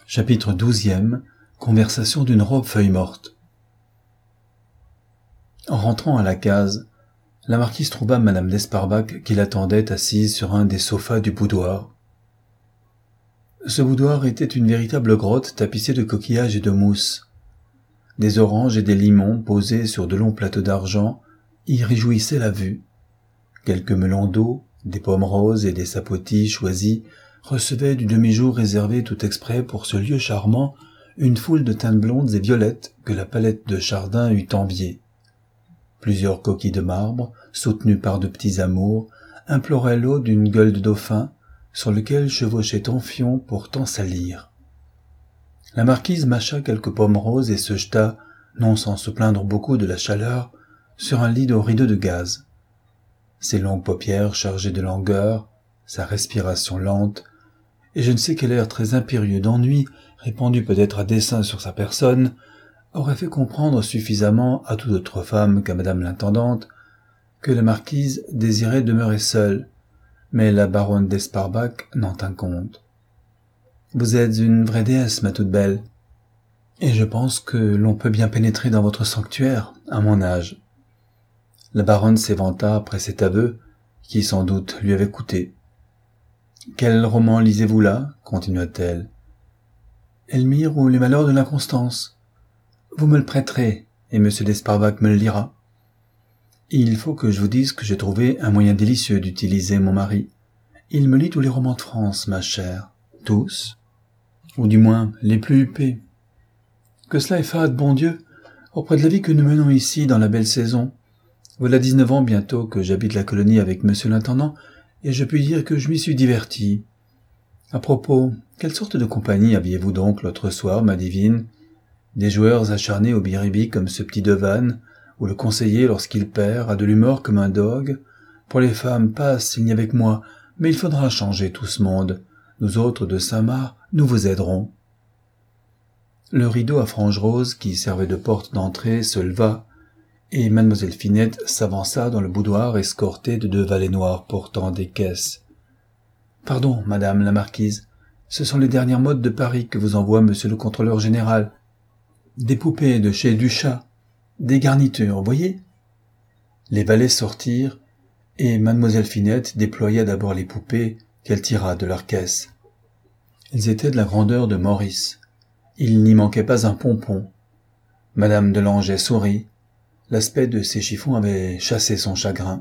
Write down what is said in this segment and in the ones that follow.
Chapitre 12e. Conversation d'une robe feuille morte. En rentrant à la case, la marquise trouva madame d'Esparbac qui l'attendait assise sur un des sofas du boudoir. Ce boudoir était une véritable grotte tapissée de coquillages et de mousse. Des oranges et des limons posés sur de longs plateaux d'argent y réjouissaient la vue. Quelques melons d'eau, des pommes roses et des sapotis choisis recevaient du demi-jour réservé tout exprès pour ce lieu charmant une foule de teintes blondes et violettes que la palette de Chardin eût enviées. Plusieurs coquilles de marbre, soutenues par de petits amours, imploraient l'eau d'une gueule de dauphin sur lequel chevauchait Tanfion pour tant salir. La marquise mâcha quelques pommes roses et se jeta, non sans se plaindre beaucoup de la chaleur, sur un lit aux rideaux de gaze. Ses longues paupières chargées de langueur, sa respiration lente, et je ne sais quel air très impérieux d'ennui, répandu peut-être à dessein sur sa personne, aurait fait comprendre suffisamment à toute autre femme qu'à madame l'intendante que la marquise désirait demeurer seule, mais la baronne d'Esparbac n'en tint compte. « Vous êtes une vraie déesse, ma toute belle, et je pense que l'on peut bien pénétrer dans votre sanctuaire, à mon âge. » La baronne s'éventa après cet aveu, qui sans doute lui avait coûté. « Quel roman lisez-vous là ?» continua-t-elle. « Elmire ou les malheurs de l'inconstance. Vous me le prêterez, et M. d'Esparbac me le lira. Il faut que je vous dise que j'ai trouvé un moyen délicieux d'utiliser mon mari. Il me lit tous les romans de France, ma chère. Tous, ou du moins les plus huppés. Que cela est fade, bon Dieu, auprès de la vie que nous menons ici dans la belle saison. Voilà 19 ans bientôt que j'habite la colonie avec M. l'intendant, et je puis dire que je m'y suis diverti. À propos, quelle sorte de compagnie aviez-vous donc l'autre soir, ma divine? Des joueurs acharnés au biribi comme ce petit Devanne, ou le conseiller, lorsqu'il perd, a de l'humeur comme un dogue. Pour les femmes, passe, il n'y avait que moi, mais il faudra changer tout ce monde. Nous autres de Saint-Marc, nous vous aiderons. Le rideau à franges roses qui servait de porte d'entrée se leva, et mademoiselle Finette s'avança dans le boudoir escortée de 2 valets noirs portant des caisses. « Pardon, madame la marquise, ce sont les dernières modes de Paris que vous envoie monsieur le contrôleur général. Des poupées de chez Duchat, des garnitures, voyez ?» Les valets sortirent, et mademoiselle Finette déploya d'abord les poupées qu'elle tira de leur caisse. Elles étaient de la grandeur de Maurice. Il n'y manquait pas un pompon. Madame de Langeais sourit. L'aspect de ces chiffons avait chassé son chagrin.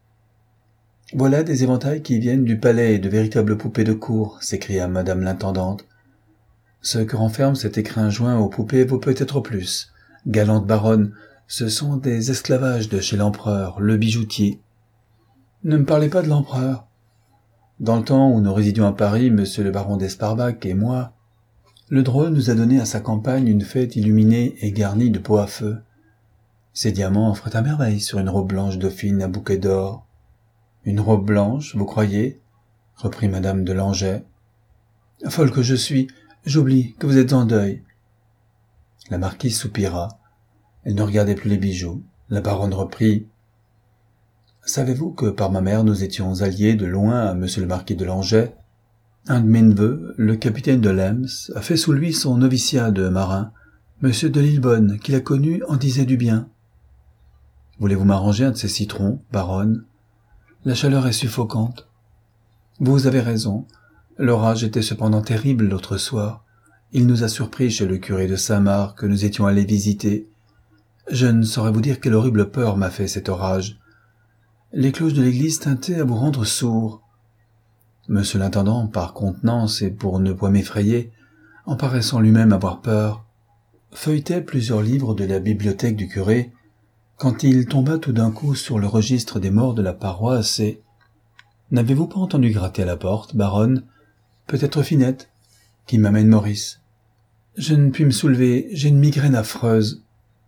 « Voilà des éventails qui viennent du palais et de véritables poupées de cour » s'écria madame l'intendante. « Ce que renferme cet écrin joint aux poupées vaut peut-être plus. Galante baronne, ce sont des esclavages de chez l'empereur, le bijoutier. » « Ne me parlez pas de l'empereur. Dans le temps où nous résidions à Paris, monsieur le baron d'Esparbac et moi, le drôle nous a donné à sa campagne une fête illuminée et garnie de pots à feu. Ces diamants feraient à merveille sur une robe blanche dauphine à bouquet d'or. »« Une robe blanche, vous croyez ?» reprit madame de Langeais. « Folle que je suis, j'oublie que vous êtes en deuil. » La marquise soupira. Elle ne regardait plus les bijoux. La baronne reprit. « Savez-vous que par ma mère nous étions alliés de loin à monsieur le marquis de Langeais? Un de mes neveux, le capitaine de l'Ems, a fait sous lui son noviciat de marin. Monsieur de Lillebonne, qui l'a connu, en disait du bien. Voulez-vous m'arranger un de ces citrons, baronne? La chaleur est suffocante. Vous avez raison. L'orage était cependant terrible l'autre soir. Il nous a surpris chez le curé de Saint-Marc que nous étions allés visiter. Je ne saurais vous dire quelle horrible peur m'a fait cet orage. Les cloches de l'église tintaient à vous rendre sourd. Monsieur l'intendant, par contenance et pour ne point m'effrayer, en paraissant lui-même avoir peur, feuilletait plusieurs livres de la bibliothèque du curé, quand il tomba tout d'un coup sur le registre des morts de la paroisse et... « N'avez-vous pas entendu gratter à la porte, baronne? Peut-être Finette, qui m'amène Maurice. Je ne puis me soulever, j'ai une migraine affreuse. »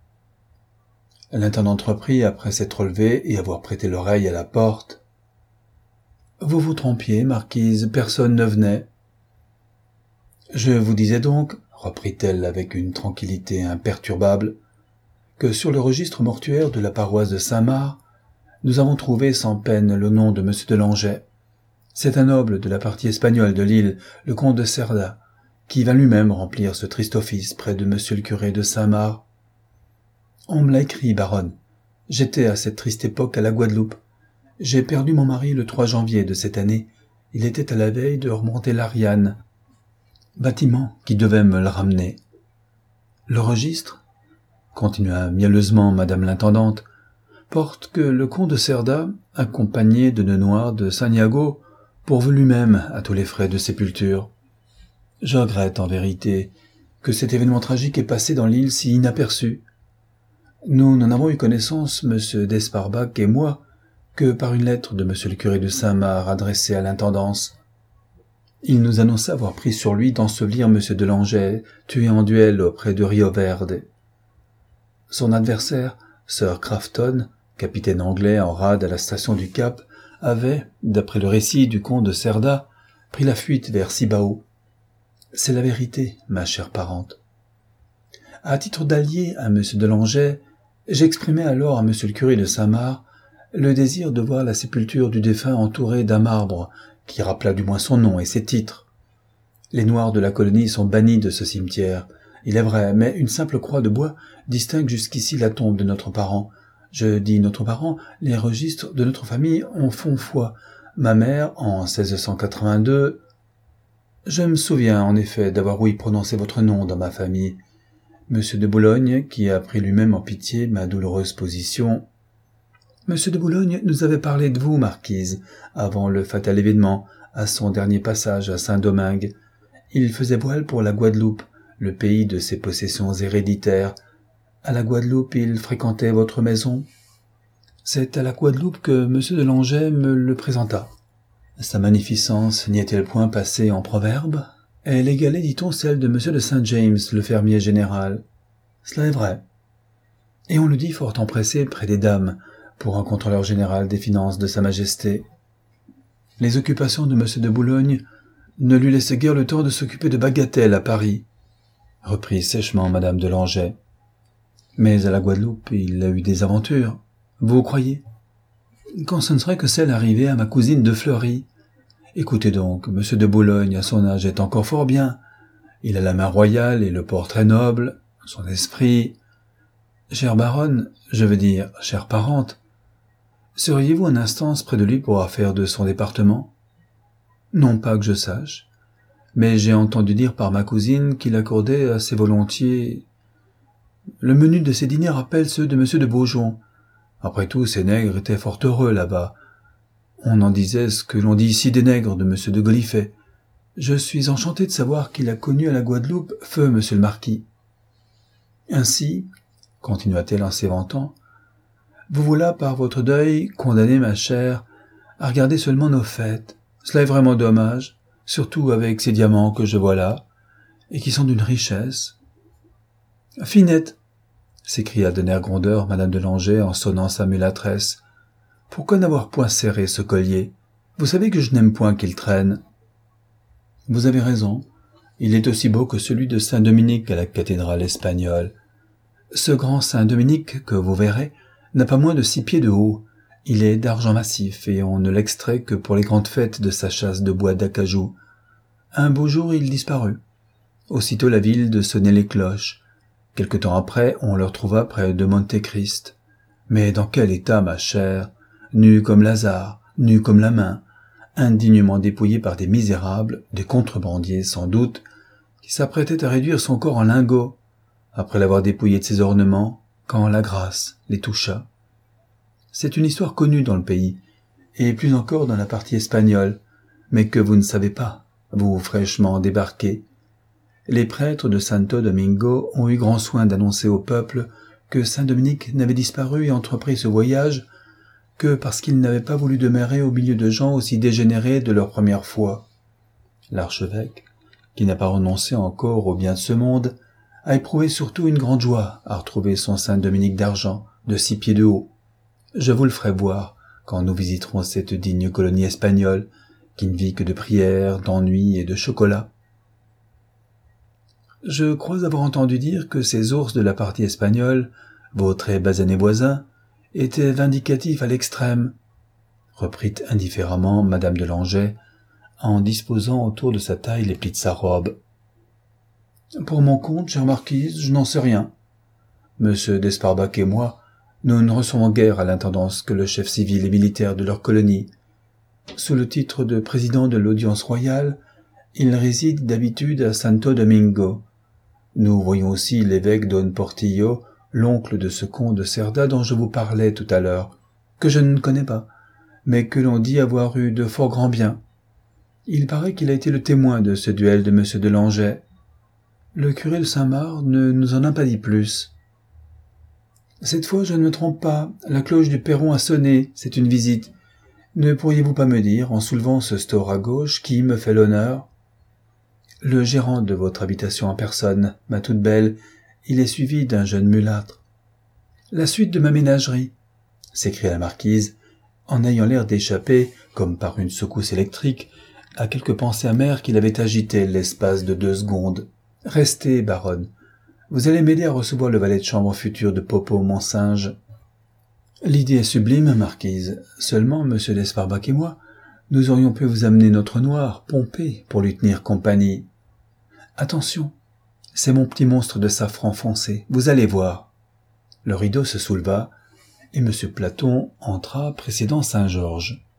L'intendant reprit après s'être relevé et avoir prêté l'oreille à la porte. « Vous vous trompiez, marquise, personne ne venait. »« Je vous disais donc, reprit-elle avec une tranquillité imperturbable, que sur le registre mortuaire de la paroisse de Saint-Marc, nous avons trouvé sans peine le nom de M. de Langeais. C'est un noble de la partie espagnole de l'île, le comte de Cerda, qui vint lui-même remplir ce triste office près de monsieur le curé de Saint-Marc. On me l'a écrit, baronne. J'étais à cette triste époque à la Guadeloupe. J'ai perdu mon mari le 3 janvier de cette année. Il était à la veille de remonter l'Ariane, bâtiment qui devait me le ramener. Le registre, continua mielleusement madame l'intendante, porte que le comte de Cerda, accompagné de nœuds noirs de Saint-Niago, pourvu lui-même à tous les frais de sépulture. Je regrette en vérité que cet événement tragique ait passé dans l'île si inaperçu. Nous n'en avons eu connaissance, M. d'Esparbac et moi, que par une lettre de M. le curé de Saint-Marc adressée à l'intendance. Il nous annonçait avoir pris sur lui d'ensevelir M. de Langeais, tué en duel auprès de Rio Verde. Son adversaire, Sir Crafton, capitaine anglais en rade à la station du Cap, avait, d'après le récit du comte de Cerda, pris la fuite vers Cibao. C'est la vérité, ma chère parente. À titre d'allié à M. de Langeais, j'exprimai alors à M. le curé de Saint-Marc le désir de voir la sépulture du défunt entourée d'un marbre qui rappela du moins son nom et ses titres. Les Noirs de la colonie sont bannis de ce cimetière, il est vrai, mais une simple croix de bois distingue jusqu'ici la tombe de notre parent. Je dis notre parent, les registres de notre famille en font foi. Ma mère, en 1682... Je me souviens, en effet, d'avoir ouï prononcer votre nom dans ma famille. Monsieur de Boulogne, qui a pris lui-même en pitié ma douloureuse position. Monsieur de Boulogne nous avait parlé de vous, marquise, avant le fatal événement, à son dernier passage à Saint-Domingue. Il faisait voile pour la Guadeloupe, le pays de ses possessions héréditaires. À la Guadeloupe, il fréquentait votre maison. C'est à la Guadeloupe que monsieur de Langeais me le présenta. Sa magnificence n'y est-elle point passée en proverbe? Elle égalait, dit-on, celle de monsieur de Saint-James, le fermier général. Cela est vrai. Et on le dit fort empressé près des dames, pour un contrôleur général des finances de Sa Majesté. Les occupations de monsieur de Boulogne ne lui laissaient guère le temps de s'occuper de bagatelles à Paris, reprit sèchement madame de Langeais. Mais à la Guadeloupe, il a eu des aventures. Vous croyez? Quand ce ne serait que celle arrivée à ma cousine de Fleury. Écoutez donc, monsieur de Boulogne, à son âge, est encore fort bien. Il a la main royale et le port très noble, son esprit. Chère baronne, je veux dire, chère parente, seriez-vous en instance près de lui pour affaire de son département? Non pas que je sache, mais j'ai entendu dire par ma cousine qu'il accordait assez volontiers. Le menu de ses dîners rappelle ceux de monsieur de Beaujon. Après tout, ces nègres étaient fort heureux là-bas. On en disait ce que l'on dit ici des nègres de monsieur de Gallifet. Je suis enchanté de savoir qu'il a connu à la Guadeloupe feu monsieur le marquis. Ainsi, continua-t-elle en s'éventant, vous voilà par votre deuil condamnée, ma chère, à regarder seulement nos fêtes. Cela est vraiment dommage, surtout avec ces diamants que je vois là, et qui sont d'une richesse. Finette, s'écria d'un air grondeur madame de Langeais en sonnant sa mulâtresse. Pourquoi n'avoir point serré ce collier? Vous savez que je n'aime point qu'il traîne. Vous avez raison. Il est aussi beau que celui de Saint-Dominique à la cathédrale espagnole. Ce grand Saint-Dominique que vous verrez n'a pas moins de 6 pieds de haut. Il est d'argent massif et on ne l'extrait que pour les grandes fêtes de sa chasse de bois d'acajou. Un beau jour, il disparut. Aussitôt la ville de sonner les cloches. Quelque temps après, on le retrouva près de Monte-Christ. Mais dans quel état, ma chère? Nu comme Lazare, nu comme la main, indignement dépouillé par des misérables, des contrebandiers sans doute, qui s'apprêtaient à réduire son corps en lingots, après l'avoir dépouillé de ses ornements, quand la grâce les toucha. C'est une histoire connue dans le pays, et plus encore dans la partie espagnole, mais que vous ne savez pas, vous fraîchement débarqués. Les prêtres de Santo Domingo ont eu grand soin d'annoncer au peuple que Saint-Dominique n'avait disparu et entrepris ce voyage que parce qu'il n'avait pas voulu demeurer au milieu de gens aussi dégénérés de leur première foi. L'archevêque, qui n'a pas renoncé encore au bien de ce monde, a éprouvé surtout une grande joie à retrouver son Saint-Dominique d'argent, de 6 pieds de haut. Je vous le ferai voir quand nous visiterons cette digne colonie espagnole, qui ne vit que de prières, d'ennuis et de chocolat. Je crois avoir entendu dire que ces ours de la partie espagnole, vos très basanés voisins, étaient vindicatifs à l'extrême, reprit indifféremment madame de Langeais, en disposant autour de sa taille les plis de sa robe. Pour mon compte, chère marquise, je n'en sais rien. Monsieur d'Esparbach et moi, nous ne recevons guère à l'intendance que le chef civil et militaire de leur colonie. Sous le titre de président de l'audience royale, il réside d'habitude à Santo Domingo. Nous voyons aussi l'évêque Don Portillo, l'oncle de ce comte de Cerda dont je vous parlais tout à l'heure, que je ne connais pas, mais que l'on dit avoir eu de fort grands biens. Il paraît qu'il a été le témoin de ce duel de M. de Langeais. Le curé de Saint-Marc ne nous en a pas dit plus. Cette fois, je ne me trompe pas, la cloche du perron a sonné, c'est une visite. Ne pourriez-vous pas me dire, en soulevant ce store à gauche, qui me fait l'honneur ? Le gérant de votre habitation en personne, ma toute belle, il est suivi d'un jeune mulâtre. La suite de ma ménagerie, s'écria la marquise, en ayant l'air d'échapper, comme par une secousse électrique, à quelque pensée amère qui l'avait agitée l'espace de 2 secondes. Restez, baronne. Vous allez m'aider à recevoir le valet de chambre futur de Popo, mon singe. L'idée est sublime, marquise. Seulement, monsieur d'Esparbach et moi, nous aurions pu vous amener notre noir, Pompée, pour lui tenir compagnie. Attention, c'est mon petit monstre de safran foncé, vous allez voir. Le rideau se souleva, et monsieur Platon entra précédant Saint-Georges.